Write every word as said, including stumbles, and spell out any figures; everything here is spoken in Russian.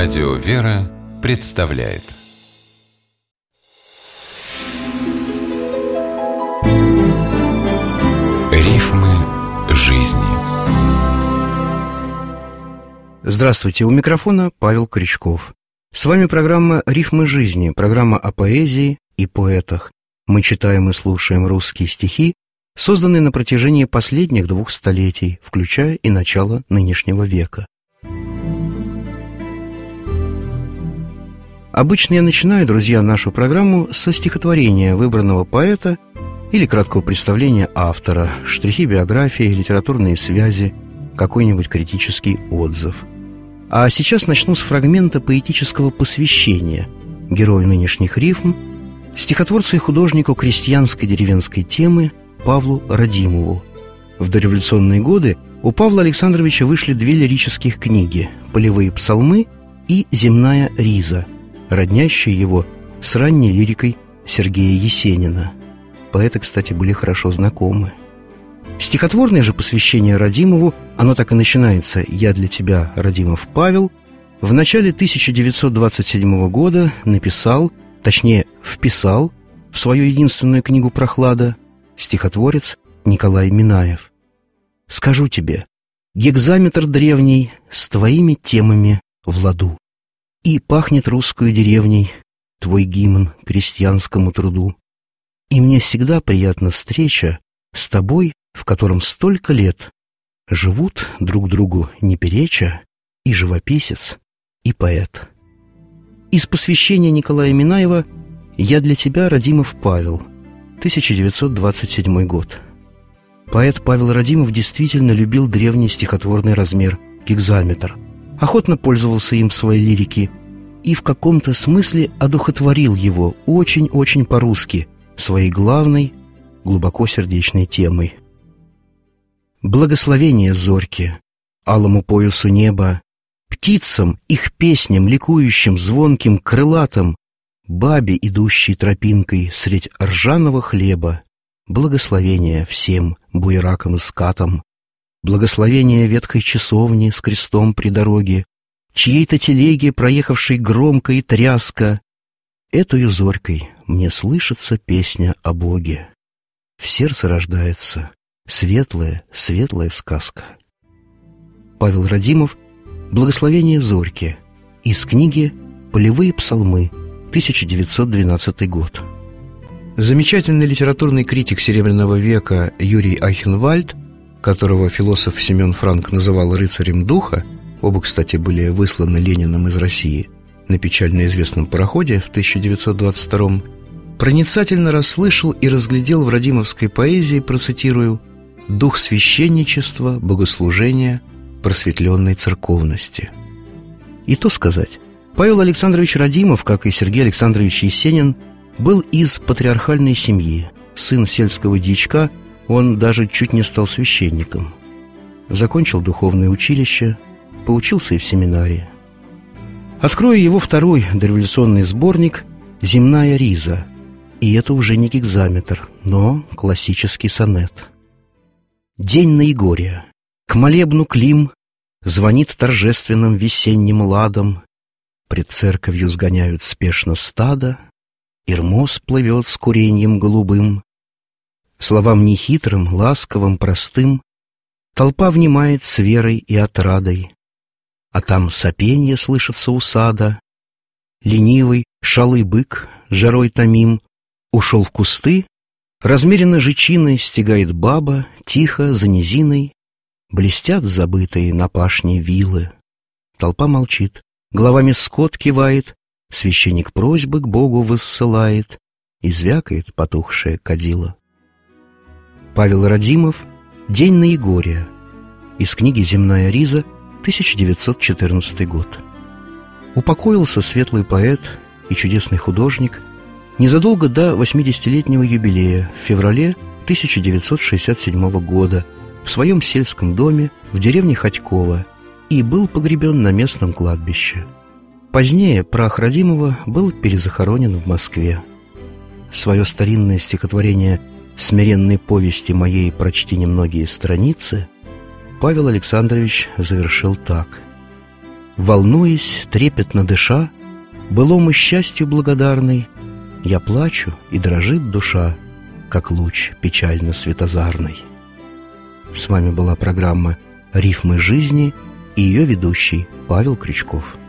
Радио «Вера» представляет Рифмы жизни. Здравствуйте, у микрофона Павел Крючков. С вами программа «Рифмы жизни», программа о поэзии и поэтах. Мы читаем и слушаем русские стихи, созданные на протяжении последних двух столетий, включая и начало нынешнего века. Обычно я начинаю, друзья, нашу программу со стихотворения выбранного поэта или краткого представления автора, штрихи биографии, литературные связи, какой-нибудь критический отзыв. А сейчас начну с фрагмента поэтического посвящения герою нынешних рифм, стихотворцу и художнику крестьянской деревенской темы Павлу Радимову. В дореволюционные годы у Павла Александровича вышли две лирических книги «Полевые псалмы» и «Земная риза», роднящие его с ранней лирикой Сергея Есенина. Поэты, кстати, были хорошо знакомы. Стихотворное же посвящение Радимову, оно так и начинается: «Я для тебя, Радимов Павел», в начале тысяча девятьсот двадцать седьмого года написал, точнее, вписал в свою единственную книгу «Прохлада» стихотворец Николай Минаев. «Скажу тебе, гекзаметр древний с твоими темами в ладу, и пахнет русскую деревней твой гимн крестьянскому труду. И мне всегда приятна встреча с тобой, в котором столько лет живут друг другу не переча и живописец, и поэт». Из посвящения Николая Минаева «Я для тебя, Радимов Павел», тысяча девятьсот двадцать седьмой год. Поэт Павел Радимов действительно любил древний стихотворный размер гекзаметр, охотно пользовался им в своей лирике и в каком-то смысле одухотворил его очень-очень по-русски своей главной, глубоко сердечной темой. Благословение зорьки, алому поясу неба, птицам, их песням, ликующим, звонким, крылатым, бабе, идущей тропинкой средь ржаного хлеба, благословение всем буеракам и скатам, благословение ветхой часовни с крестом при дороге, чьей-то телеге, проехавшей громко и тряска. Этою зорькой мне слышится песня о Боге. В сердце рождается светлая, светлая сказка. Павел Радимов «Благословение зорьки» из книги «Полевые псалмы», тысяча девятьсот двенадцатый год. Замечательный литературный критик Серебряного века Юрий Айхенвальд, которого философ Семен Франк называл рыцарем духа, оба, кстати, были высланы Лениным из России на печально известном пароходе в тысяча девятьсот двадцать втором, проницательно расслышал и разглядел в радимовской поэзии, процитирую, «дух священничества, богослужения, просветленной церковности». И то сказать, Павел Александрович Радимов, как и Сергей Александрович Есенин, был из патриархальной семьи, сын сельского дьячка, он даже чуть не стал священником. Закончил духовное училище, поучился и в семинарии. Открою его второй дореволюционный сборник «Земная риза», и это уже не гекзаметр, но классический сонет. День наигория, к молебну Клим звонит торжественным весенним ладом, пред церковью сгоняют спешно стадо, Ирмос плывет с куреньем голубым. Словам нехитрым, ласковым, простым толпа внимает с верой и отрадой, а там сопенье слышится у сада. Ленивый, шалый бык, жарой томим, ушел в кусты, размеренно жичиной стегает баба, тихо, за низиной, блестят забытые на пашне вилы. Толпа молчит, головами скот кивает, священник просьбы к Богу воссылает, и звякает потухшее кадило. Павел Радимов «День наигория» из книги «Земная риза», тысяча девятьсот четырнадцатый год. Упокоился светлый поэт и чудесный художник незадолго до восьмидесятилетнего юбилея в феврале тысяча девятьсот шестьдесят седьмого года в своем сельском доме в деревне Ходьково и был погребен на местном кладбище. Позднее прах Радимова был перезахоронен в Москве. Свое старинное стихотворение «Смиренной повести моей прочти немногие страницы» Павел Александрович завершил так: Волнуясь, трепетно дыша, былому счастью благодарный, я плачу, и дрожит душа, как луч печально светозарный. С вами была программа «Рифмы жизни» и ее ведущий Павел Крючков.